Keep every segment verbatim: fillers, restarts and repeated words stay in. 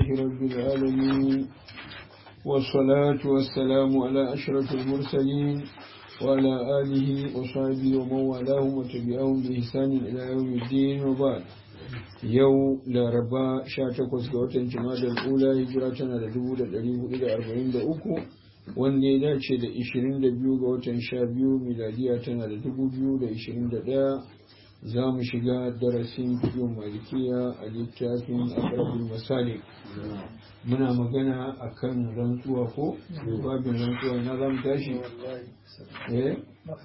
لله رب العالمين والصلاة والسلام على أشرف المرسلين وعلى آله وصحبه ومن والاهم وتبعهم بإحسان إلى يوم الدين وبعد yau laraba sha takwas ga watan jimadar ula hijira tana da dubu da ɗari hudu da arba'in da uku wanda ya dace da ishirin da biyu ga watan sha biyu miladiya tana da dubu biyu da ishirin da ɗaya za mu shiga darasin fiyon malikiya a littafin akrabul masalik muna magana akan rantsuwa ko babin rantsuwa na zamu tashi eh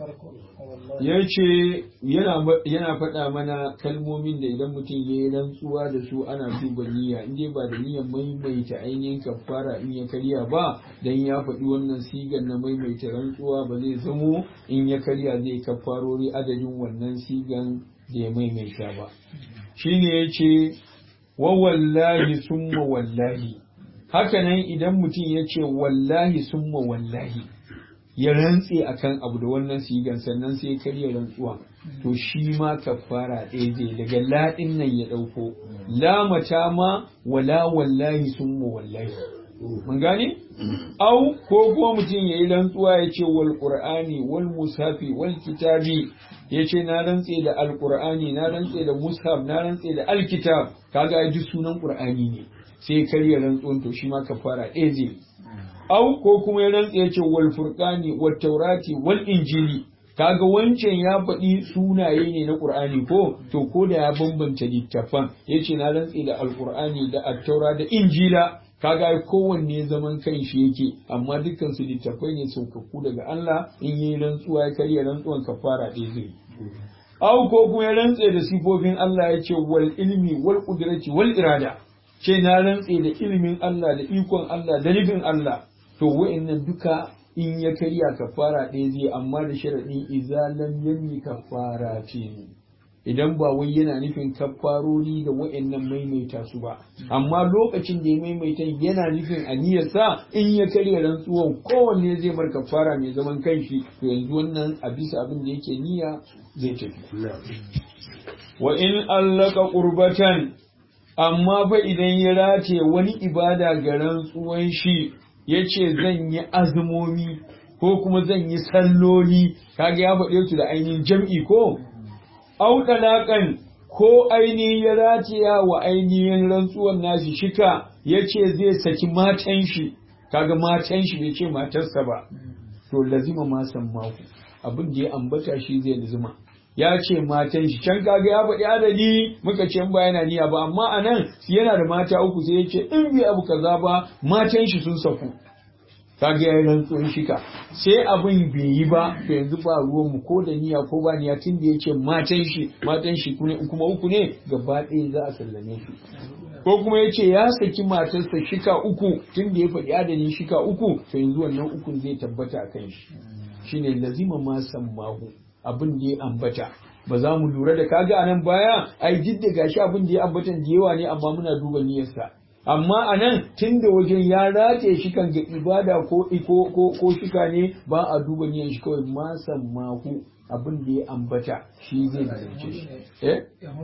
ya ce yana faɗa mana kalmomin da idan mutum ya yi rantsuwa da su ana duba niyya inda ba da niyyar maimaita ainihin kafara in ya karya ba dan ya faɗi wannan sigar na maimaita rantsuwa ba zai zamo in ya karya zai kafarori adadin wannan sigan da ya maimaita ba shine ya ce wa wallahi summa wallahi hakanan idan mutum ya ce wallahi summa wallahi ya rantse akan abu da wannan sigan sannan sai karya rantsuwa to shi ma kafara ɗaya zai daga laɗin nan ya ɗauko la mata ma wala wallahi summa wallahi mun gane au ko kuma mutum ya yi rantsuwa ya ce wal qur'ani wal mushafi wal kitabi ya ce na rantse da alqur'ani na rantse da mushaf na rantse da alkitab kaga duk sunan qur'ani ne sai karya rantsuwan to shi ma kafara ɗaya zai au ko kuma ya rantse ya ce wal furqani wat taurati wal injili kaga wancan ya faɗi sunaye ne na qur'ani ko to ko da ya bambanta littafan yace na rantse da alqur'ani da at-taura da injila kaga kowanne zaman kan shi yake amma dukkan su littafai ne saukakku daga Allah in yi rantsuwa ya karya rantsuwan kafara ɗaya zai au ko kuma ya rantse da sifofin Allah ya ce wal ilmi wal qudrati wal irada ce na rantse da ilimin Allah da ikon Allah da nufin Allah to wa'annan duka in ya karya kafara ɗaya zai amma da sharaɗin idza lam yami kafara ce idan ba wai yana nufin kafarori da wa'annan maimaita su ba amma lokacin da ya maimaita yana nufin aniyarsa in ya karya rantsuwan kowanne zai bar kafara mai zaman kanshi to yanzu wannan a bisa abin da yake niyya zai tafi wa in allaka qurbatan amma fa idan ya rataye wani ibada ga rantsuwan shi ya ce zan yi azumomi ko kuma zan yi salloli kaga ya faɗe su da ainihin jam'i ko au dalakan ko ainihin ya rataya wa ainihin rantsuwan nashi shika ya ce zai saki matan shi kaga matan shi bai ce matarsa ba to lazima ma san maku abin da ya ambata shi zai lazima ya ce matan shi can kaga ya faɗi adadi muka ce ba yana niyya ba amma anan yana da mata uku sai ya ce in bai abu kaza ba matan shi sun saku kaga ya rantsuwan shika sai abin bai yi ba to yanzu ba ruwan mu ko da niyya ko ba niyya tun da ya ce matan shi matan shi kuma uku ne gaba ɗaya za a sallame shi ko kuma ya ce ya saki matarsa shika uku tun da ya faɗi adadin shika uku to yanzu wannan ukun zai tabbata a kan shi shine lazima ma san mahu abin da ya ambata ba za mu lura da kaga a nan baya ai jidda gashi abin da ya ambatan da yawa ne amma muna duba niyyarsa amma a nan tun da wajen ya rataye shi kan ga ibada ko ko ko, ko shika ne ba a duba niyyar shi kawai ma san mahu abin da ya ambata shi zai zance shi eh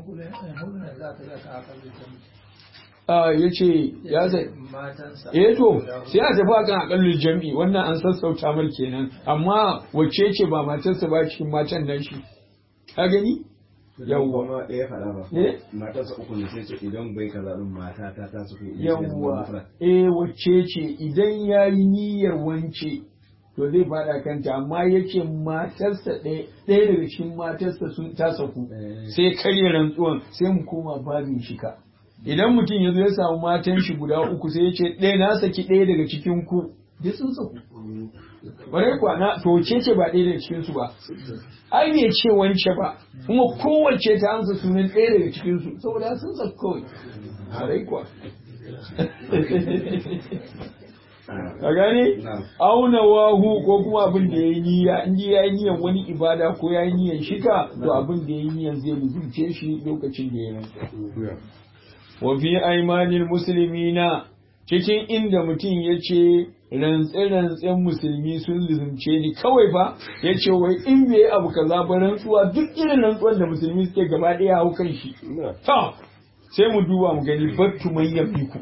a ya ce ya zai eh to sai a tafi akan akallul jami'i wannan an sassauta mar kenan amma wacce ce ba matarsa ba cikin matan nan shi ka gani yawwa ma ɗaya faɗa ba matarsa uku ne sai ce idan bai kaza din mata ta ta su yawwa eh wacce ce idan yayi niyyar wance to zai faɗa kanta amma yace matarsa ɗaya ɗaya daga cikin matarsa sun ta saku sai karya rantsuwan sai mu koma babin shika idan mutum ya zo ya samu matan shi guda uku sai ya ce ɗaya na saki ɗaya daga cikin ku duk sun saku bare kuwa na to ce ce ba ɗaya daga cikin su ba ai bai ce wance ba kuma kowace ta amsa sunan ɗaya daga cikin su saboda sun saku kawai bare kuwa ka gane auna wahu ko kuma abin da yayi niyya in ya yi niyyan wani ibada ko ya yi niyyan shika to abin da yayi niyyan zai lubunce shi lokacin da ya yi wa fi aimanil muslimina cikin inda mutum ya ce rantse-rantsen musulmi sun lizumce ni kawai ba ya ce wai in bai abu kaza ba rantsuwa duk irin rantsuwan da musulmi suke gaba ɗaya hau kan shi ta sai mu duba mu gani battu man yafiku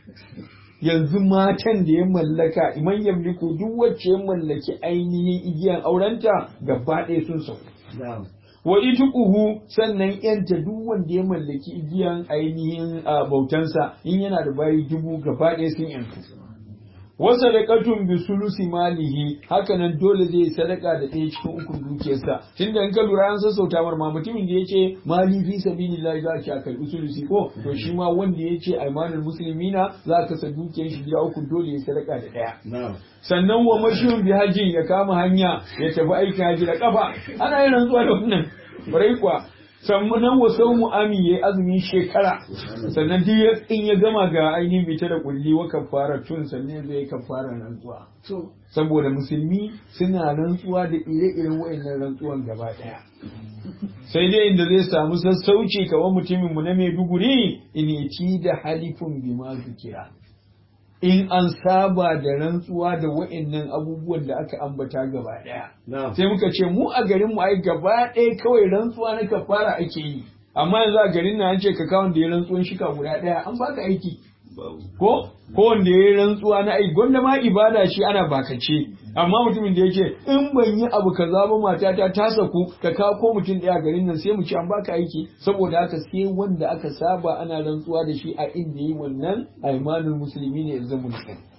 yanzu matan da ya mallaka iman yamliku duk wacce ya mallaki ainihin igiyan aurenta gaba ɗaya sun sauka wa ituquhu sannan yanta duk wanda ya mallaki igiyan ainihin bautansa in yana da bayi dubu gaba ɗaya sun yantu wa sadaqatun bi sulusi malihi hakanan dole zai sadaka da ɗaya cikin ukun dukiyarsa tunda in ka lura an sassauta mar ma mutumin da yace mali fi sabilillah za ki akal sulusi ko to shi ma wanda yace aymanul muslimina za ka sa dukiyar shi gida uku dole ya sadaka da ɗaya sannan wa mashiyun bi hajji ya kama hanya ya tafi aikin haji da kafa ana yin rantsuwa da wannan bare kuwa sannan wa saumu ami yayi azumin shekara sannan duk in ya gama ga ainihin bita da kulli wa kafara tun sannan zai kafara rantsuwa saboda musulmi suna rantsuwa da ire-iren wayannan rantsuwan gaba daya sai dai inda zai samu sassauci kamar mutumin mu na Maiduguri initi da halifun bima zikira in an saba da rantsuwa da wa'annan abubuwan da aka ambata gaba daya sai muka ce mu a garin mu ai gaba ɗaya kawai rantsuwa na kafara ake yi amma yanzu a garin nan an ce ka kawon da ya rantsuwan shika guda ɗaya an baka aiki ko ko wanda ya rantsuwa na aiki gwanda ma ibada shi ana bakace amma mutumin da yake in ban yi abu kaza ba matata ta saku ka kawo ko mutum ɗaya garin nan sai mu ci an baka aiki saboda haka sai wanda aka saba ana rantsuwa da shi a inda yi wannan aimanul musulmi ne yanzu mun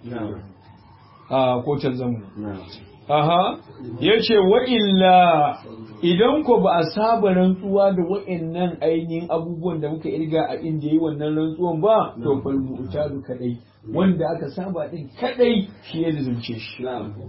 a kotar zamu aha yace wa illa idan ko ba a saba rantsuwa da wa'annan ainihin abubuwan da muka irga a inda yi wannan rantsuwan ba to fal mu'tadu kadai wanda aka saba din kadai shi ya zunce shi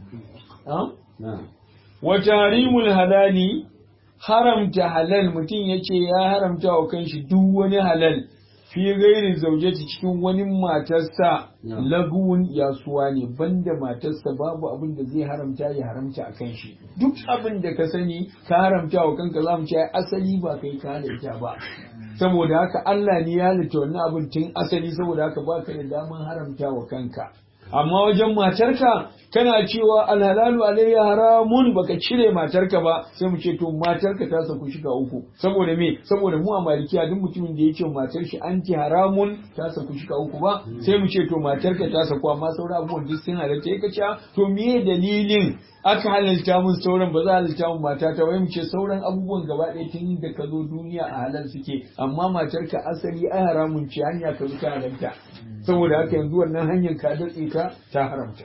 wa tarimul halali haramta halal mutum yace ya haramta wa kanshi duk wani halal fi gairi zaujeti cikin wani matarsa lagun yasuwa ne banda matarsa babu abin da zai haramta ya haramta a kan shi duk abin da ka sani ka haramta wa kanka za mu ce asali ba kai ka halitta ba saboda haka Allah ne ya halitta wannan abin tun asali saboda haka ba ka da daman haramta wa kanka amma wajen matarka kana cewa alhalalu alayya haramun baka cire matarka ba sai mu ce to matarka ta saku shiga uku saboda me saboda mu a malikiya duk mutumin da yake matar shi anti haramun ta saku shiga uku ba sai mu ce to matarka ta saku amma sauran abubuwan duk sun halatta yake cewa to me dalilin aka halalta mun sauran ba za a halalta mun mata ta wai mu ce sauran abubuwan gaba ɗaya tun da ka zo duniya a halal suke amma matarka asali ai haramun ce hanya ka ta halalta saboda haka yanzu wannan hanyar ka datse ka ta haramta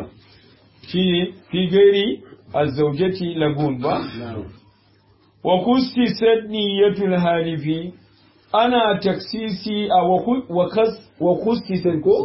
shine fi gairi azzaujati lagun ba wa kusti sadniyatul halifi ana taksisi a wa kas wa kusti ko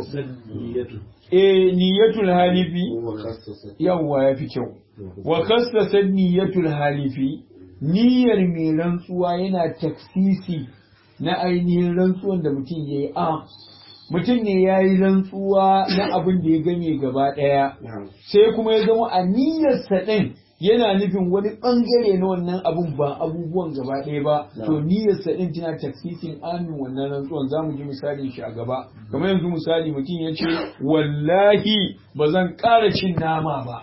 eh niyatul halifi yawa yafi kyau wa kasta sadniyatul halifi niyyar mai rantsuwa yana taksisi na ainihin rantsuwan da mutum yayi a mutum ne ya yi rantsuwa na abin da ya game gaba ɗaya sai kuma ya zama a niyyarsa ɗin yana nufin wani ɓangare na wannan abun ba abubuwan gaba ɗaya ba to niyyarsa ɗin tana taksisin amin wannan rantsuwan za mu ji misali shi a gaba kamar yanzu misali mutum ya ce wallahi ba zan ƙara cin nama ba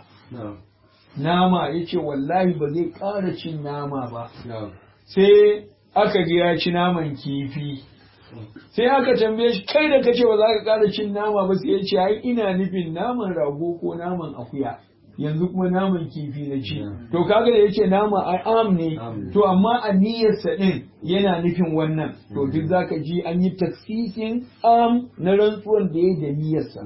nama ya ce wallahi ba zai ƙara cin nama ba sai aka ga ya ci naman kifi sai aka tambaye shi kai da kace ba za ka ƙara cin nama ba sai ya ce ai ina nufin naman rago ko naman akuya yanzu kuma naman kifi na ci to kaga da yace nama ai am ne to amma a niyyarsa din yana nufin wannan to duk zaka ji an yi taksisin am na rantsuwan da yayi da niyyarsa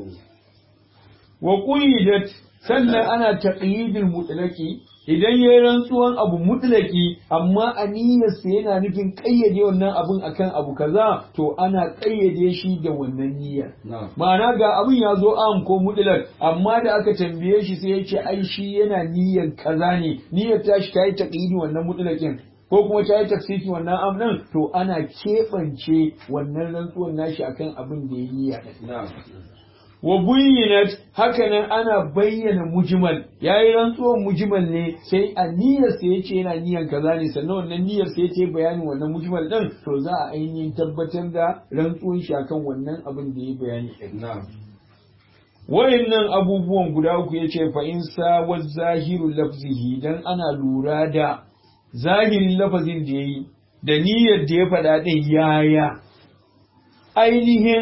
wa qidat sannan ana taqyidul mutlaqi idan ya yi rantsuwan abu mutlaki amma a niyyarsa yana nufin ƙayyade wannan abun akan abu kaza to ana ƙayyade shi da wannan niyyar ma'ana ga abun ya zo am ko mutlak amma da aka tambaye shi sai ya ce ai shi yana niyyar kaza ne niyyar ta shi ta yi taqyidi wannan mutlakin ko kuma ta yi tafsiri wannan am din to ana keɓance wannan rantsuwan nashi akan abin da ya yi niyya wa buyyinat hakanan ana bayyana mujmal yayi rantsuwan mujmal ne sai a niyyar sa yace yana niyyar kaza ne sannan wannan niyyar sa yace bayanin wannan mujmal din to za a ainihin tabbatar da rantsuwan shi akan wannan abin da ya bayani din wayannan abubuwan guda uku yace fa in sa wa zahiru lafzihi dan ana lura da zahirin lafazin da yayi da niyyar da ya faɗa din yaya ainihin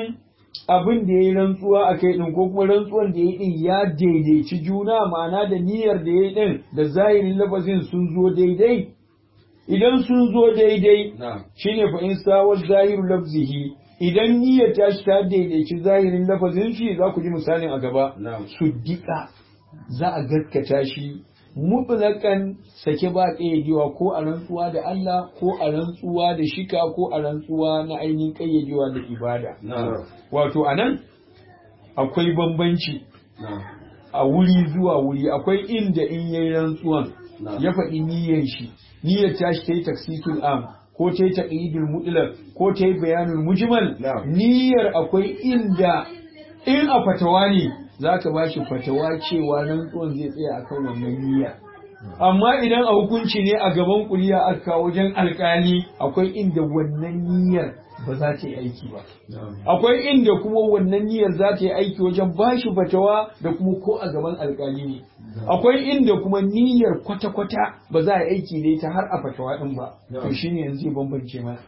abin da ya yi rantsuwa a kai ɗin ko kuma rantsuwan da ya yi ɗin ya daidaici juna ma'ana da niyyar da ya yi ɗin da zahirin lafazin sun zo daidai idan sun zo daidai shine fa in sawar zahiru lafzihi idan niyyar ta shi ta daidaici zahirin lafazin shi za ku ji misalin a gaba suddiqa za a gaskata shi mutlakan sake ba ƙayyadewa ko a rantsuwa da Allah ko a rantsuwa da shika ko a rantsuwa na ainihin ƙayyadewa da ibada. Wato a nan akwai bambanci a wuri zuwa wuri akwai inda in yayi rantsuwan ya faɗi niyyar shi niyyar tashi ta yi taksisul am ko ta yi taqyidul mutlaq ko ta yi bayanul mujmal niyyar akwai inda in a fatawa ne za ka ba shi fatawa cewa rantsuwan zai tsaya akan wannan niyya amma idan a hukunci ne a gaban kuliya aka wajen alkali akwai inda wannan niyyar ba za ta yi aiki ba akwai inda kuma wannan niyyar za ta yi aiki wajen ba shi fatawa da kuma ko a gaban alkali ne akwai inda kuma niyyar kwata-kwata ba za a yi aiki da ita har a fatawa din ba to shine yanzu zai bambance mana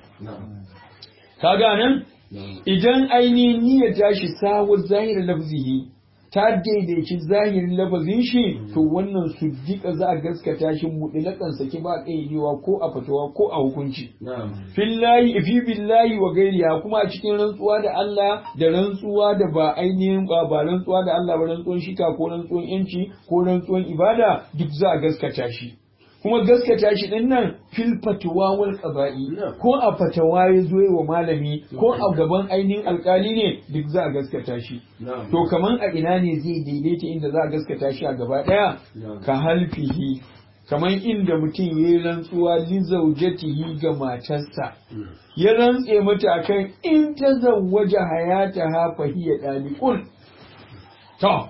kaga nan idan ainihin niyyar tashi sawu zahirin lafzihi ta daidaici zahirin lafazin shi to wannan suddiqa za a gaskata shi mutlaƙan saki ba kaidewa ko a fatawa ko a hukunci fillahi fi billahi wa gairiya kuma a cikin rantsuwa da Allah da rantsuwa da ba ainihin ba ba rantsuwa da Allah ba rantsuwan shika ko rantsuwan yanci ko rantsuwan ibada duk za a gaskata shi kuma gaskata shi din nan fil fatwa wal qaba'i ko a fatawa ya zo wa malami ko a gaban ainihin alkali ne duk za a gaskata shi to kaman a ina ne zai daidaita inda za a gaskata shi a gaba daya ka halfihi kaman inda mutum ya yi rantsuwa li zaujatihi ga matarsa ya rantse mata akan in ta zawwaja hayataha fa hiya daliqun to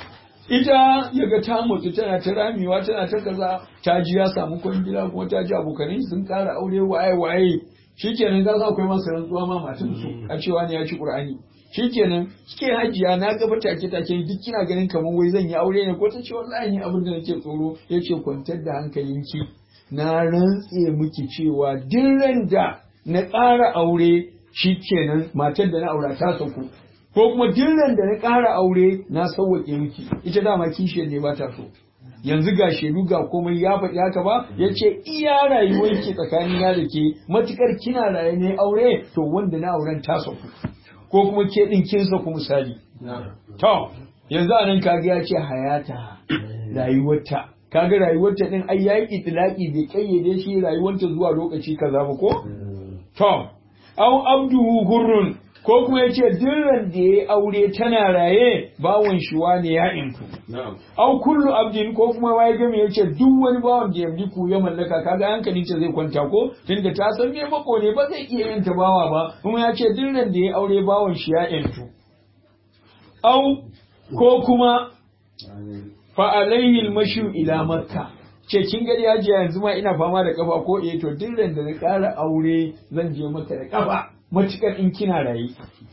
ita yaga ta mutu tana ta ramewa tana ta kaza ta ji ya samu kwangila kuma ta ji abokanai sun kara aure waye waye shikenan za su akwai masu rantsuwa ma matan su a cewa ne ya ci qur'ani shikenan kike hajiya na gaba take take duk kina ganin kaman wai zan yi aure ne ko ta ce wallahi ni abin da nake tsoro yace kwantar da hankalinki na rantse miki cewa duk ran da na ƙara aure shikenan matar da na aura ta sauko ko kuma dillan da na ƙara aure na sauwaƙe miki ita dama kishiyar ne ba ta so yanzu ga shedu ga komai ya faɗi haka ba ya ce iya rayuwar ki tsakanin ya da ke matukar kina raye ne aure to wanda na auren ta sauku ko kuma ke ɗin kin sauku misali to yanzu a nan kaga ya ce hayata rayuwarta kaga rayuwarta ɗin ai yayi itilaki bai kayyade shi rayuwarta zuwa lokaci kaza ba ko to au abduhu hurrun ko kuma ya ce dirran da ya aure tana raye bawon shi wane ya inku au kullu abdin ko kuma waye game ya ce duk wani bawon da ya ku ya mallaka kaga hankalin ta zai kwanta ko tunda ta san me mako ne ba zai iya yanta bawa ba kuma ya ce dirran da ya aure bawon shi ya yantu au ko kuma fa alaihi almashu ila makka ce kin gari hajiya yanzu ma ina fama da kafa ko eh to dirran da na ƙara aure zan je maka da kafa matukar in kina raye.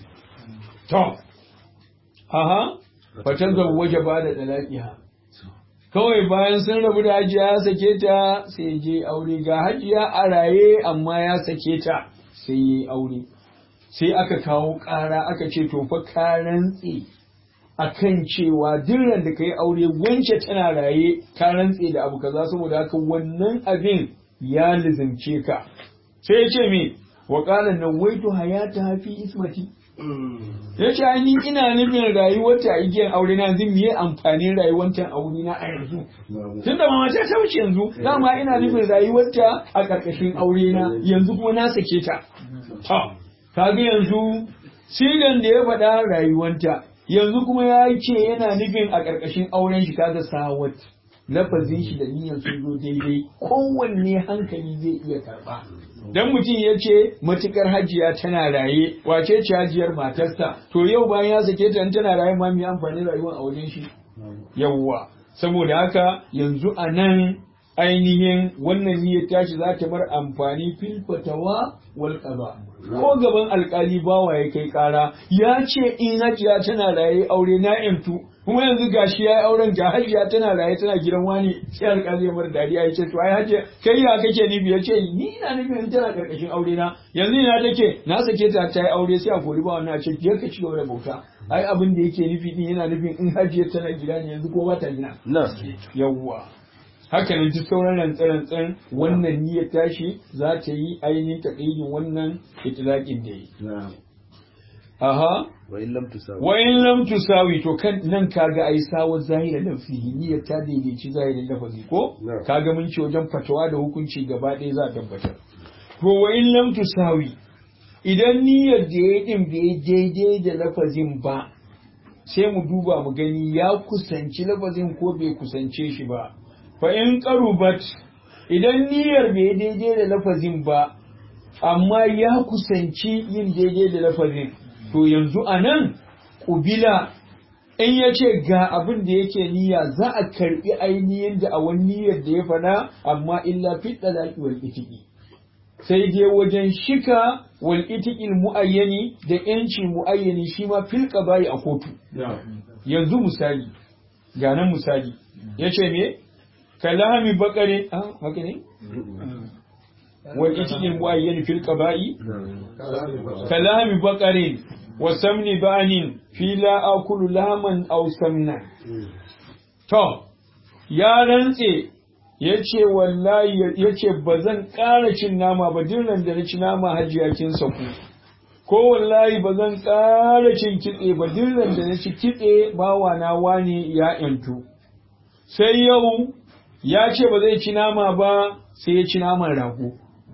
To, aha, fatan zan waje ba da ɗalaƙiha. Kawai bayan sun rabu da hajiya ya sake ta sai je aure ga hajiya a raye amma ya sake ta sai yi aure. Sai aka kawo ƙara aka ce to fa ka rantse akan cewa dirran da kai aure wance tana raye ka rantse da abu kaza saboda haka wannan abin ya lizimce ka. Sai ya ce me wa qala nawaitu hayata fi ismati yace ai ni ina nufin rayuwarta a igiyar aure na yanzu miye amfanin rayuwarta a aure na a yanzu tunda mama ta ta wuce yanzu dama ina nufin rayuwarta a karkashin aure na yanzu kuma na sake ta to kaga yanzu sigan da ya faɗa rayuwarta yanzu kuma ya ce yana nufin a karkashin auren shi kaga sawat lafazin shi da niyyar sun zo daidai kowanne hankali zai iya karba dan mutum ya ce matukar hajiya tana raye wace ce hajiyar matarsa to yau bayan ya sake ta tana raye ma mai amfani rayuwar a wajen shi yawwa saboda haka yanzu a nan ainihin wannan niyyar tashi za ta bar amfani fil fatawa wal qada ko gaban alkali bawa ya kai kara ya ce in hajiya tana raye aure na yantu kuma yanzu gashi yayi auren ga hajiya tana raye tana gidan wani sai alkali ya mar dariya ya ce to ai hajiya kai ya kake nufi ya ce ni ina nufin in tana karkashin aure na yanzu ina take na sake ta ta yi aure sai a kori ba wannan a ce je ka ci gaba da bauta ai abin da yake nufi din yana nufin in hajiya tana gida ne yanzu ko ba ta gida yawwa haka nan duk sauran rantsan wannan niyyar tashi za ta yi ainihin taƙaidin wannan itilaƙin da yi. Aha. Wa in lam tusawi. Wa in lam tusawi to kan nan kaga ai sawar zahira lafihi niyyar ta daidaici zahirin lafazi ko? Kaga mun ce wajen fatawa da hukunci gaba ɗaya za a tabbatar. To wa in lam tusawi idan niyyar da ya din bai daidai da lafazin ba sai mu duba mu gani ya kusanci lafazin ko bai kusance shi ba. fa in qarubat idan niyyar bai daidai da lafazin ba amma ya kusanci yin daidai da lafazin to yanzu anan kubila in yace ga abin da yake niyya za a karbi ainihin da a wani niyyar da ya fada amma illa fi talaqi wal itiqi sai dai wajen shika wal itiqil muayyani da yanci muayyani shi ma fil qaba'i a kotu yanzu misali ga nan misali yace me kalahami bakare ah haka ne wal itiqil muayyan fil qaba'i kalahami bakare wa samni ba'nin fi la akulu lahman aw samna to ya rantse yace wallahi yace bazan ƙara cin nama ba dirran da na ci nama hajiya kin saku ko wallahi bazan ƙara cin kitse ba dirran da na ci kitse bawa na wani ya yantu sai yau ya ce ba zai ci nama ba sai ya ci naman rago.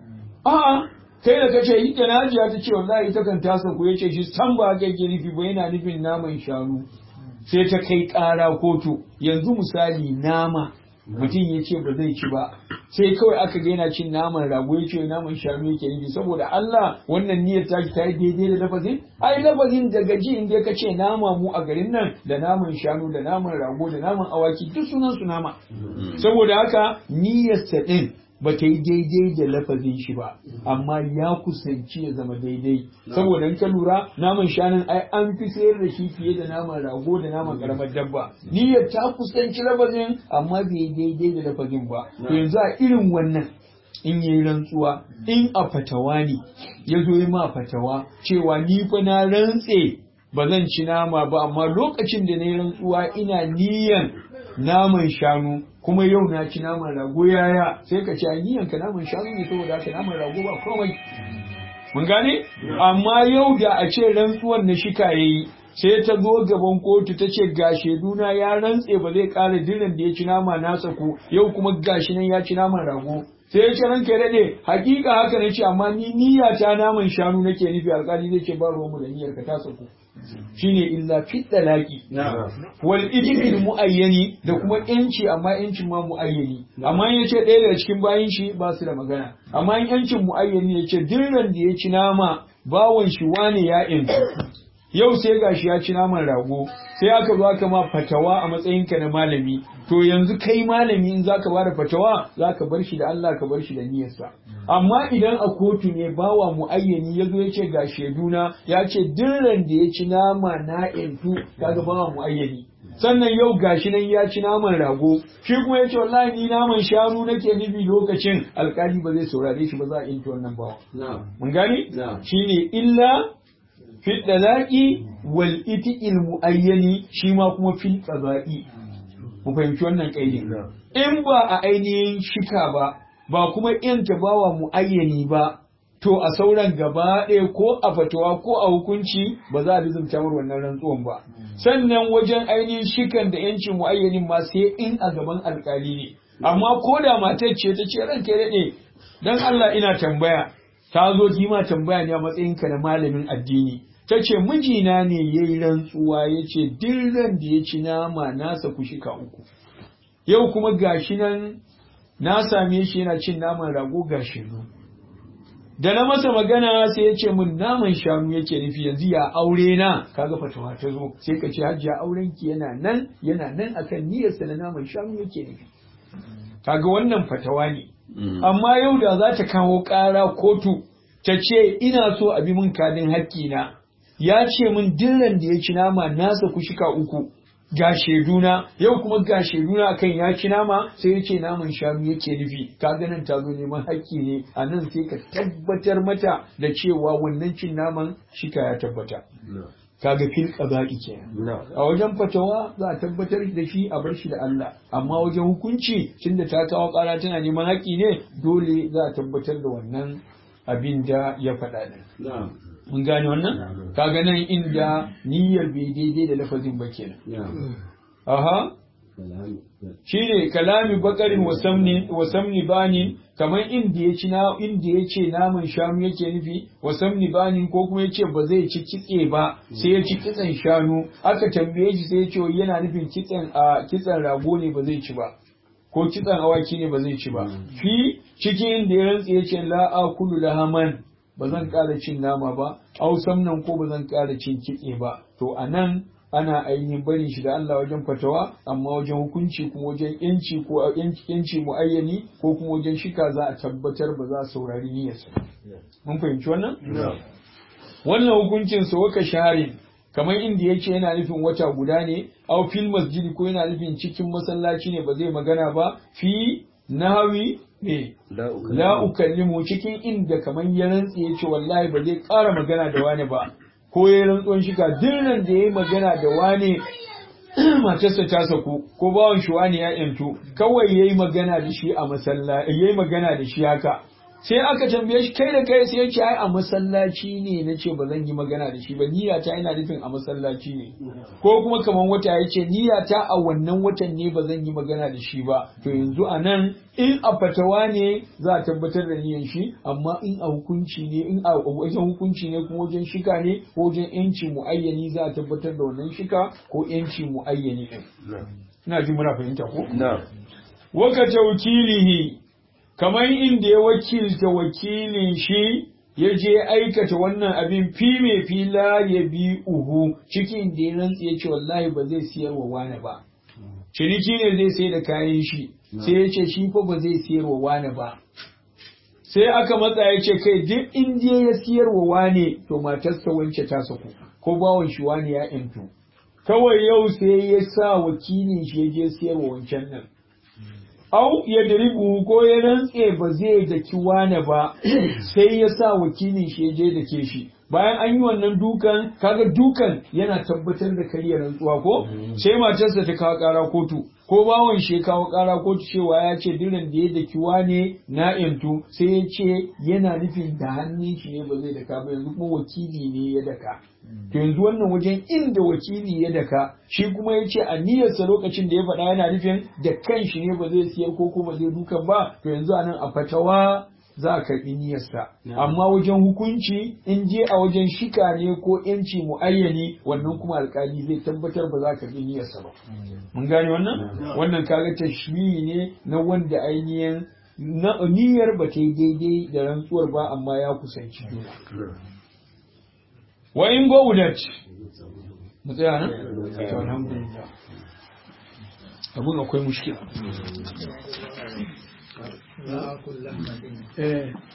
A'a, kai da kace yi da Hajiya ta ce wallahi ita kan tasa ko yace shi san ba ga yake nufi ba yana nufin naman shanu. Sai ta kai ƙara kotu. Yanzu misali nama mutum ya ce ba zai ci ba. Sai kawai aka ga yana cin naman rago ya ce naman shanu yake nufi saboda Allah wannan niyyar ta ta yi daidai da lafazin? Ai lafazin daga ji inda ka ce nama mu a garin nan da naman shanu da naman rago da naman awaki duk sunan su nama. Saboda haka niyyarsa din ba ta yi daidai da lafazin shi ba amma ya kusanci ya zama daidai saboda in ka lura naman shanun ai an fi sayar da shi fiye da naman rago da naman karamar dabba niyyar ta kusanci lafazin amma bai yi daidai da lafazin ba to yanzu a irin wannan in yi rantsuwa in a fatawa ne ya zo yi ma fatawa cewa ni fa na rantse ba zan ci nama ba amma lokacin da na yi rantsuwa ina niyan naman shanu kuma yau na ci naman rago yaya sai ka ci niyan ka naman shanu ne saboda haka naman rago ba komai mun gane amma yau da a ce rantsuwan na shika yayi sai ta zo gaban kotu ta ce ga sheduna ya rantse ba zai kara dinan da ya ci nama nasa ko yau kuma gashi nan ya ci naman rago sai ya ce ranka daɗe hakika haka na ce amma ni niyya ta naman shanu nake nufi alƙali zai ce ba ruwanmu da niyyar ka ta sako shine illa fit talaqi wal ijbil muayyani da kuma yanci amma yancin ma muayyani amma in yace ɗaya daga cikin bayin shi ba su da magana amma in yancin muayyani yace dirran da ya ci nama bawon shi wane ya yanci yau sai gashi ya ci naman rago sai aka zo aka ma fatawa a matsayinka na malami to yanzu kai malami in zaka bada fatawa zaka bar shi da Allah ka bar shi da niyyarsa amma idan a kotu ne bawa muayyani yazo ya ce ga sheduna ya ce dirran da ya ci nama na yantu kaga bawa muayyani sannan yau gashi nan ya ci naman rago shi kuma ya ce wallahi ni naman shanu nake nufi lokacin alkali ba zai saurare shi ba za a yanke wannan bawa mun gani shine illa fi dalaki wal itiqil muayyani shi ma kuma fil qada'i mu fahimci wannan kaidin in ba a ainihin shika ba ba kuma in ta bawa muayyani ba to a sauran gaba ɗaya ko a fatawa ko a hukunci ba za a lizumta mar wannan rantsuwan ba sannan wajen ainihin shikan da yancin muayyanin ma sai in a gaban alkali ne amma ko da matar ce ta ce ranka daɗe dan Allah ina tambaya ta zo ki ma tambaya ne a matsayinka na malamin addini ta ce mijina ne ya yi rantsuwa ya ce dirran da ya ci nama nasa ku shika uku yau kuma gashi nan na same shi yana cin naman rago gashi da na masa magana sai ya ce min naman shanu yake nufi yanzu ya aure na kaga fatawa ta zo sai ka ce hajjiya auren ki yana nan yana nan akan niyyarsa na naman shanu yake nufi kaga wannan fatawa ne amma yau da za ta kawo ƙara kotu ta ce ina so a bi min kadin haƙƙina ya ce min dillan da ya ci nama nasa kushika uku ga sheduna yau kuma ga sheduna akan ya ci nama sai ya ce naman shanu yake nufi kaga nan ta zo neman haƙƙi ne a nan sai ka tabbatar mata da cewa wannan cin naman shika ya tabbata kaga fil qada'i kenan a wajen fatawa za a tabbatar da shi a bar shi da Allah amma wajen hukunci tunda ta kawo ƙara tana neman haƙƙi ne dole za a tabbatar da wannan abin da ya faɗa din mun gane wannan kaga nan inda niyyar bai daidai da lafazin ba kenan aha shine kalami bakarin wasamni wasamni bani kamar inda ya ci na inda ya ce naman shanu yake nufi wasamni bani ko kuma ya ce ba zai ci kitse ba sai ya ci kitsen shanu aka tambaye shi sai ya ce yana nufin kitsen a kitsen rago ne ba zai ci ba ko kitsen awaki ne ba zai ci ba fi cikin da ya rantsa ya ce la akulu lahaman ba zan ƙara cin nama ba au samnan ko ba zan ƙara cin kitse ba to anan ana ainihin barin shi da Allah wajen fatawa amma wajen hukunci kuma wajen yanci ko yanci muayyani ko kuma wajen shika za a tabbatar ba za a saurari niyyarsa mun fahimci wannan wannan hukuncin sa waka sharin kamar inda yake yana nufin wata guda ne au fil masjidi ko yana nufin cikin masallaci ne ba zai magana ba fi nahawi ne la ukallimu cikin inda kamar ya rantsi yace wallahi ba zai ƙara magana da wani ba ko ya rantsuwan shiga dirnan da ya yi magana da wane matarsa ta saku ko bawan shi wani ya yanto kawai ya yi magana da shi a masallaci ya yi magana da shi haka sai aka tambaye shi kai da kai sai ya ce ai a masallaci ne na ce ba zan yi magana da shi ba niyya ta ina nufin a masallaci ne ko kuma kamar wata ya ce niyya ta a wannan watan ne ba zan yi magana da shi ba to yanzu a nan in a fatawa ne za a tabbatar da niyyar shi amma in a hukunci ne in a wajen hukunci ne kuma wajen shika ne ko wajen yanci muayyani za a tabbatar da wannan shika ko yanci muayyani din ina ji muna fahimta ko na'am waka tawkilihi kamar inda ya wakilta wakilin shi ya je aikata wannan abin fi mai fila ya bi uhu cikin da ya rantsi ya ce wallahi ba zai siyar wa wani ba ciniki ne zai sai da kayan shi sai ya ce shi fa ba zai siyar wa wani ba sai aka matsa ya ce kai duk inda ya siyar wa wani to matarsa wance ta saku ko bawon shi wani ya intu kawai yau sai ya sa wakilin shi ya je siyar wa wancan nan au ya diribu ko ya rantse ba zai daki wane ba sai ya sa wakilin shi ya je da ke shi bayan an yi wannan dukan kaga dukan yana tabbatar da karya rantsuwa ko sai matarsa ta kawo kara kotu ko bawon shi ya kawo kara kotu cewa ya ce diran da ya daki wane na yantu sai ya ce yana nufin da hannun shi ne ba zai daka ba yanzu kuma wakili ne ya daka to yanzu wannan wajen inda wakili ya daka shi kuma ya ce a niyyarsa lokacin da ya faɗa yana nufin da kan shi ne ba zai siyar ko kuma zai dukan ba to yanzu anan a fatawa za a karɓi niyyarsa amma wajen hukunci in je a wajen shika ne ko yanci muayyani wannan kuma alkali zai tabbatar ba za a karɓi niyyarsa ba mun gane wannan wannan kaga tashbihi ne na wanda ainihin niyyar ba ta yi daidai da rantsuwar ba amma ya kusanci juna wa in gaudat mu tsaya nan to alhamdulillah abun akwai mushkila eh